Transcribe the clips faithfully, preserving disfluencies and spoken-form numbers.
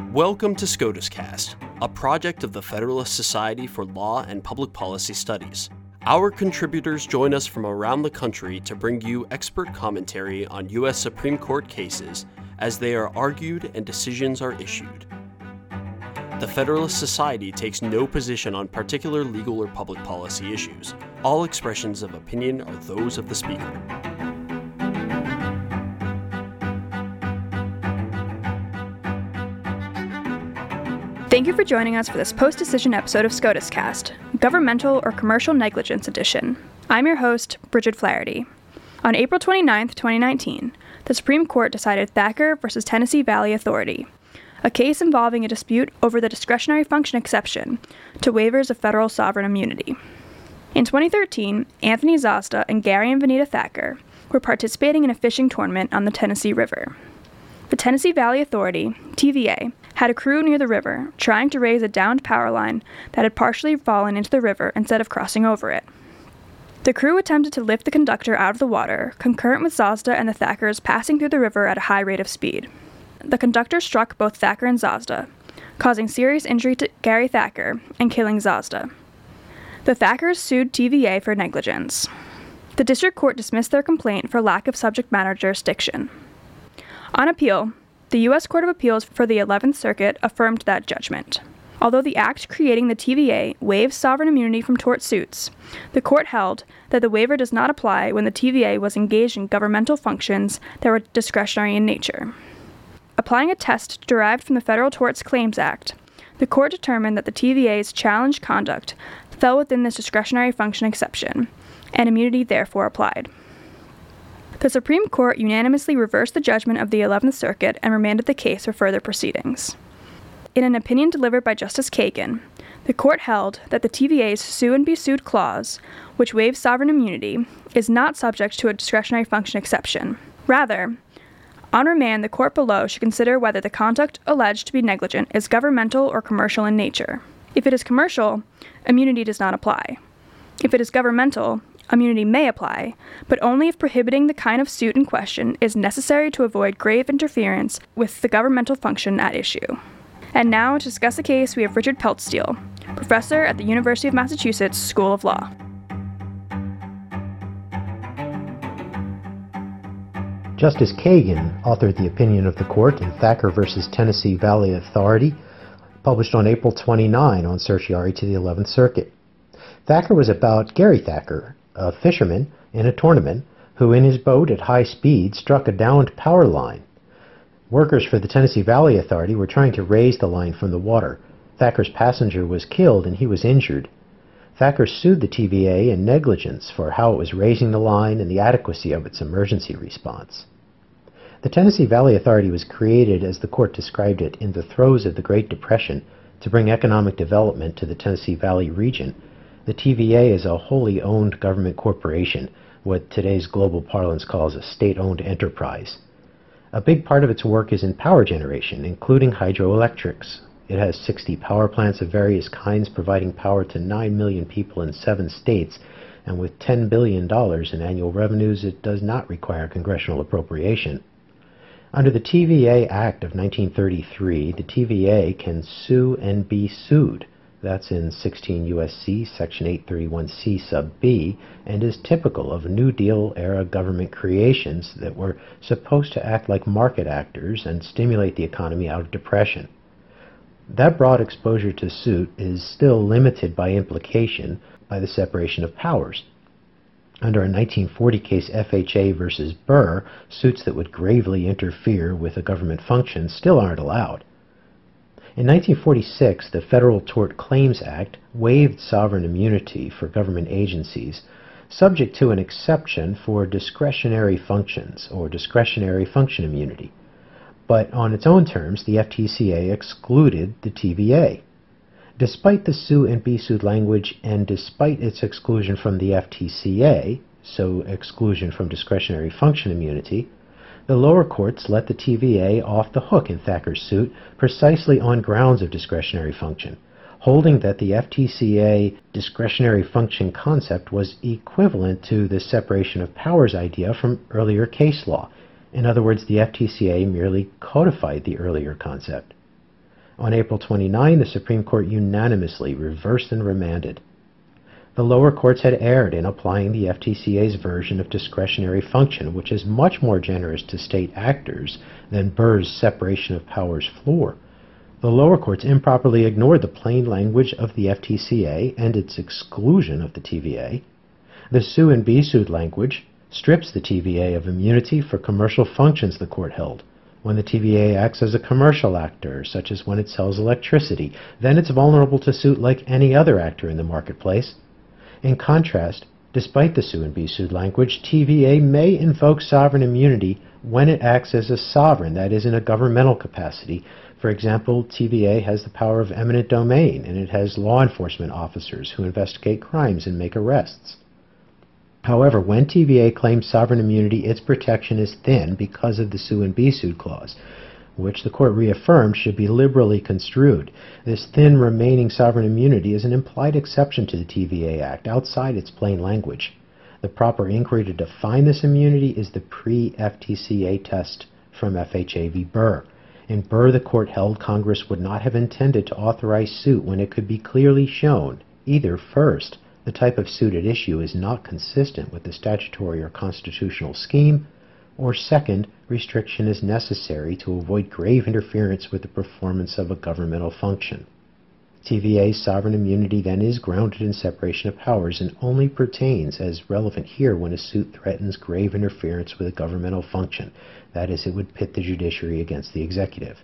Welcome to SCOTUScast, a project of the Federalist Society for Law and Public Policy Studies. Our contributors join us from around the country to bring you expert commentary on U S Supreme Court cases as they are argued and decisions are issued. The Federalist Society takes no position on particular legal or public policy issues. All expressions of opinion are those of the speaker. Thank you for joining us for this post-decision episode of SCOTUScast, Governmental or Commercial Negligence Edition. I'm your host, Bridget Flaherty. On April twenty-ninth, twenty nineteen, the Supreme Court decided Thacker v. Tennessee Valley Authority, a case involving a dispute over the discretionary function exception to waivers of federal sovereign immunity. In twenty thirteen, Anthony Zasta and Gary and Vanita Thacker were participating in a fishing tournament on the Tennessee River. The Tennessee Valley Authority, T V A, had a crew near the river trying to raise a downed power line that had partially fallen into the river instead of crossing over it. The crew attempted to lift the conductor out of the water, concurrent with Zasta and the Thackers passing through the river at a high rate of speed. The conductor struck both Thacker and Zasta, causing serious injury to Gary Thacker and killing Zasta. The Thackers sued T V A for negligence. The district court dismissed their complaint for lack of subject matter jurisdiction. On appeal, the U S Court of Appeals for the eleventh Circuit affirmed that judgment. Although the act creating the T V A waives sovereign immunity from tort suits, the court held that the waiver does not apply when the T V A was engaged in governmental functions that were discretionary in nature. Applying a test derived from the Federal Tort Claims Act, the court determined that the T V A's challenged conduct fell within this discretionary function exception, and immunity therefore applied. The Supreme Court unanimously reversed the judgment of the eleventh Circuit and remanded the case for further proceedings. In an opinion delivered by Justice Kagan, the court held that the T V A's sue and be sued clause, which waives sovereign immunity, is not subject to a discretionary function exception. Rather, on remand, the court below should consider whether the conduct alleged to be negligent is governmental or commercial in nature. If it is commercial, immunity does not apply. If it is governmental, immunity may apply, but only if prohibiting the kind of suit in question is necessary to avoid grave interference with the governmental function at issue. And now, to discuss the case, we have Richard Peltzsteel, professor at the University of Massachusetts School of Law. Justice Kagan authored the opinion of the court in Thacker v. Tennessee Valley Authority, published on April twenty-ninth on certiorari to the eleventh Circuit. Thacker was about Gary Thacker, a fisherman in a tournament who in his boat at high speed struck a downed power line. Workers for the Tennessee Valley Authority were trying to raise the line from the water. Thacker's passenger was killed and he was injured. Thacker sued the T V A in negligence for how it was raising the line and the adequacy of its emergency response. The Tennessee Valley Authority was created, as the court described it, in the throes of the Great Depression to bring economic development to the Tennessee Valley region. The T V A is a wholly owned government corporation, what today's global parlance calls a state-owned enterprise. A big part of its work is in power generation, including hydroelectrics. It has sixty power plants of various kinds providing power to nine million people in seven states, and with ten billion dollars in annual revenues, it does not require congressional appropriation. Under the T V A Act of nineteen thirty-three, the T V A can sue and be sued. That's in sixteen U S C Section eight thirty-one C sub B, and is typical of New Deal-era government creations that were supposed to act like market actors and stimulate the economy out of depression. That broad exposure to suit is still limited by implication by the separation of powers. Under a nineteen forty case F H A versus Burr, suits that would gravely interfere with a government function still aren't allowed. In nineteen forty-six, the Federal Tort Claims Act waived sovereign immunity for government agencies, subject to an exception for discretionary functions, or discretionary function immunity. But on its own terms, the F T C A excluded the T V A. Despite the sue and be sued language, and despite its exclusion from the F T C A, so exclusion from discretionary function immunity, the lower courts let the T V A off the hook in Thacker's suit precisely on grounds of discretionary function, holding that the F T C A discretionary function concept was equivalent to the separation of powers idea from earlier case law. In other words, the F T C A merely codified the earlier concept. On April twenty-ninth, the Supreme Court unanimously reversed and remanded. The lower courts had erred in applying the F T C A's version of discretionary function, which is much more generous to state actors than Burr's separation of powers floor. The lower courts improperly ignored the plain language of the F T C A and its exclusion of the T V A. The sue and be sued language strips the T V A of immunity for commercial functions, the court held. When the T V A acts as a commercial actor, such as when it sells electricity, then it's vulnerable to suit like any other actor in the marketplace. In contrast, despite the sue and be sued language, T V A may invoke sovereign immunity when it acts as a sovereign, that is, in a governmental capacity. For example, T V A has the power of eminent domain, and it has law enforcement officers who investigate crimes and make arrests. However, when T V A claims sovereign immunity, its protection is thin because of the sue and be sued clause, which the court reaffirmed should be liberally construed. This thin remaining sovereign immunity is an implied exception to the T V A Act outside its plain language. The proper inquiry to define this immunity is the pre-F T C A test from F H A v. Burr. In Burr, the court held Congress would not have intended to authorize suit when it could be clearly shown, either first, the type of suit at issue is not consistent with the statutory or constitutional scheme, or second, restriction is necessary to avoid grave interference with the performance of a governmental function. T V A's sovereign immunity then is grounded in separation of powers and only pertains as relevant here when a suit threatens grave interference with a governmental function. That is, it would pit the judiciary against the executive.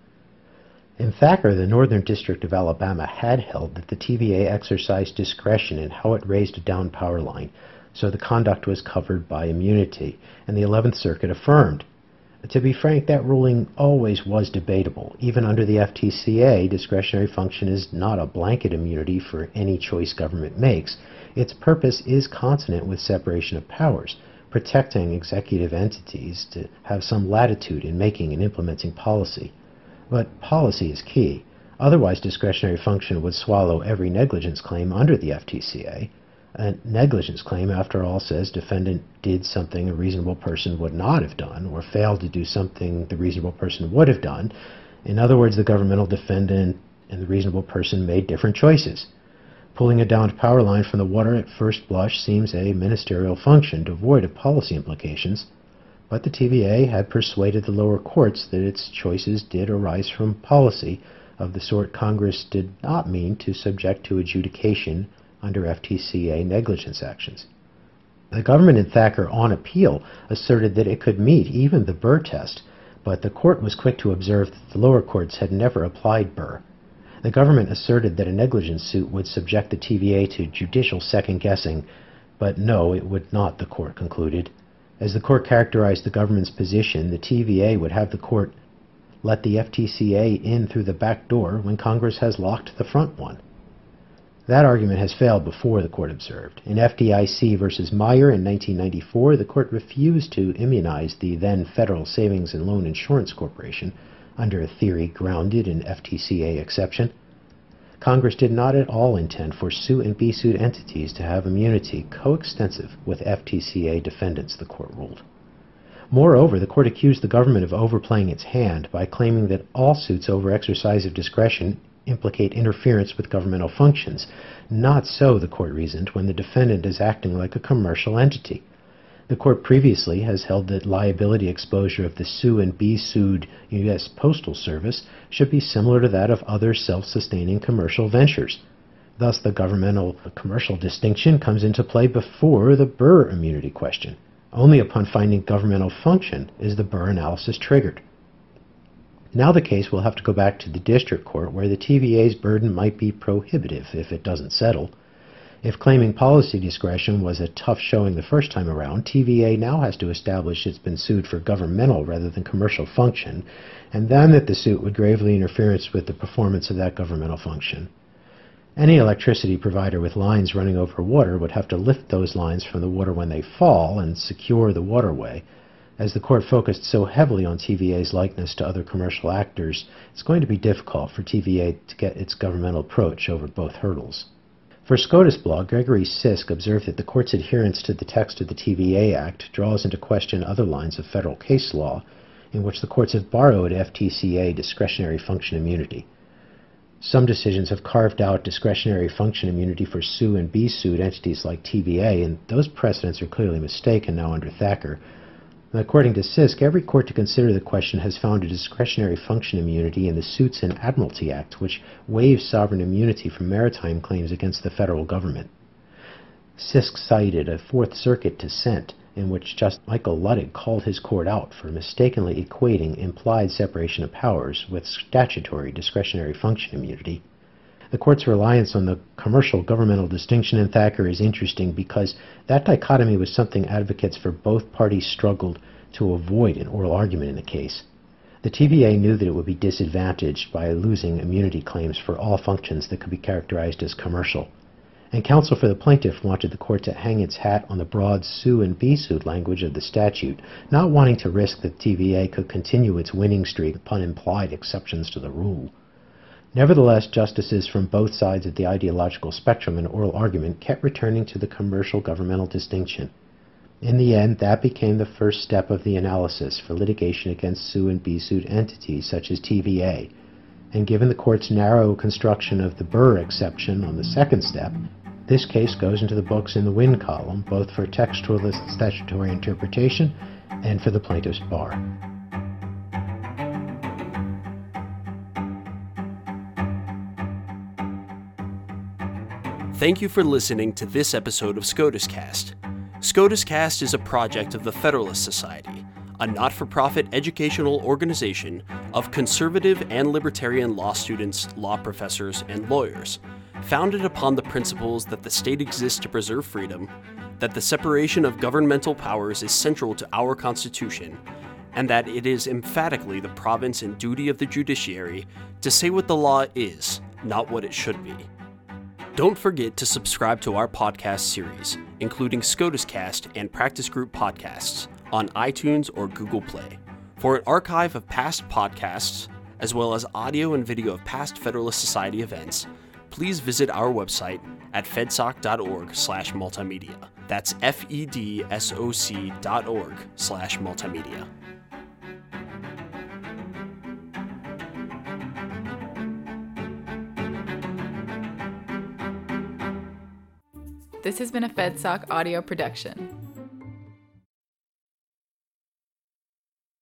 In Thacker, the Northern District of Alabama had held that the T V A exercised discretion in how it raised a down power line, so the conduct was covered by immunity, and the eleventh Circuit affirmed. To be frank, that ruling always was debatable. Even under the F T C A, discretionary function is not a blanket immunity for any choice government makes. Its purpose is consonant with separation of powers, protecting executive entities to have some latitude in making and implementing policy. But policy is key. Otherwise, discretionary function would swallow every negligence claim under the F T C A. A negligence claim, after all, says defendant did something a reasonable person would not have done, or failed to do something the reasonable person would have done. In other words, the governmental defendant and the reasonable person made different choices. Pulling a downed power line from the water at first blush seems a ministerial function devoid of policy implications, but the T V A had persuaded the lower courts that its choices did arise from policy of the sort Congress did not mean to subject to adjudication under F T C A negligence actions. The government in Thacker, on appeal, asserted that it could meet even the Burr test, but the court was quick to observe that the lower courts had never applied Burr. The government asserted that a negligence suit would subject the T V A to judicial second-guessing, but no, it would not, the court concluded. As the court characterized the government's position, the T V A would have the court let the F T C A in through the back door when Congress has locked the front one. That argument has failed before, the court observed. In F D I C versus Meyer in nineteen ninety-four, the court refused to immunize the then Federal Savings and Loan Insurance Corporation under a theory grounded in F T C A exception. Congress did not at all intend for sue and be sued entities to have immunity coextensive with F T C A defendants, the court ruled. Moreover, the court accused the government of overplaying its hand by claiming that all suits over exercise of discretion implicate interference with governmental functions. Not so, the court reasoned, when the defendant is acting like a commercial entity. The court previously has held that liability exposure of the sue and be sued U S Postal Service should be similar to that of other self-sustaining commercial ventures. Thus, the governmental commercial distinction comes into play before the Burr immunity question. Only upon finding governmental function is the Burr analysis triggered. Now the case will have to go back to the district court, where the T V A's burden might be prohibitive if it doesn't settle. If claiming policy discretion was a tough showing the first time around, T V A now has to establish it's been sued for governmental rather than commercial function, and then that the suit would gravely interfere with the performance of that governmental function. Any electricity provider with lines running over water would have to lift those lines from the water when they fall and secure the waterway. As the court focused so heavily on T V A's likeness to other commercial actors, it's going to be difficult for T V A to get its governmental approach over both hurdles. For SCOTUS blog, Gregory Sisk observed that the court's adherence to the text of the T V A Act draws into question other lines of federal case law in which the courts have borrowed F T C A discretionary function immunity. Some decisions have carved out discretionary function immunity for sue and be sued entities like T V A, and those precedents are clearly mistaken now under Thacker. According to Sisk, every court to consider the question has found a discretionary function immunity in the Suits and Admiralty Act, which waives sovereign immunity from maritime claims against the federal government. Sisk cited a Fourth Circuit dissent in which Justice Michael Luttig called his court out for mistakenly equating implied separation of powers with statutory discretionary function immunity. The court's reliance on the commercial governmental distinction in Thacker is interesting because that dichotomy was something advocates for both parties struggled to avoid in oral argument in the case. The T V A knew that it would be disadvantaged by losing immunity claims for all functions that could be characterized as commercial, and counsel for the plaintiff wanted the court to hang its hat on the broad sue and be sued language of the statute, not wanting to risk that T V A could continue its winning streak upon implied exceptions to the rule. Nevertheless, justices from both sides of the ideological spectrum in oral argument kept returning to the commercial governmental distinction. In the end, that became the first step of the analysis for litigation against sue and be sued entities such as T V A, and given the court's narrow construction of the Burr exception on the second step, this case goes into the books in the win column, both for textualist statutory interpretation and for the plaintiff's bar. Thank you for listening to this episode of SCOTUS Cast. SCOTUS Cast is a project of the Federalist Society, a not-for-profit educational organization of conservative and libertarian law students, law professors, and lawyers, founded upon the principles that the state exists to preserve freedom, that the separation of governmental powers is central to our Constitution, and that it is emphatically the province and duty of the judiciary to say what the law is, not what it should be. Don't forget to subscribe to our podcast series, including SCOTUS Cast and Practice Group podcasts, on iTunes or Google Play. For an archive of past podcasts, as well as audio and video of past Federalist Society events, please visit our website at fedsoc.org slash multimedia. That's F-E-D-S-O-C dot org slash multimedia. This has been a FedSoc audio production.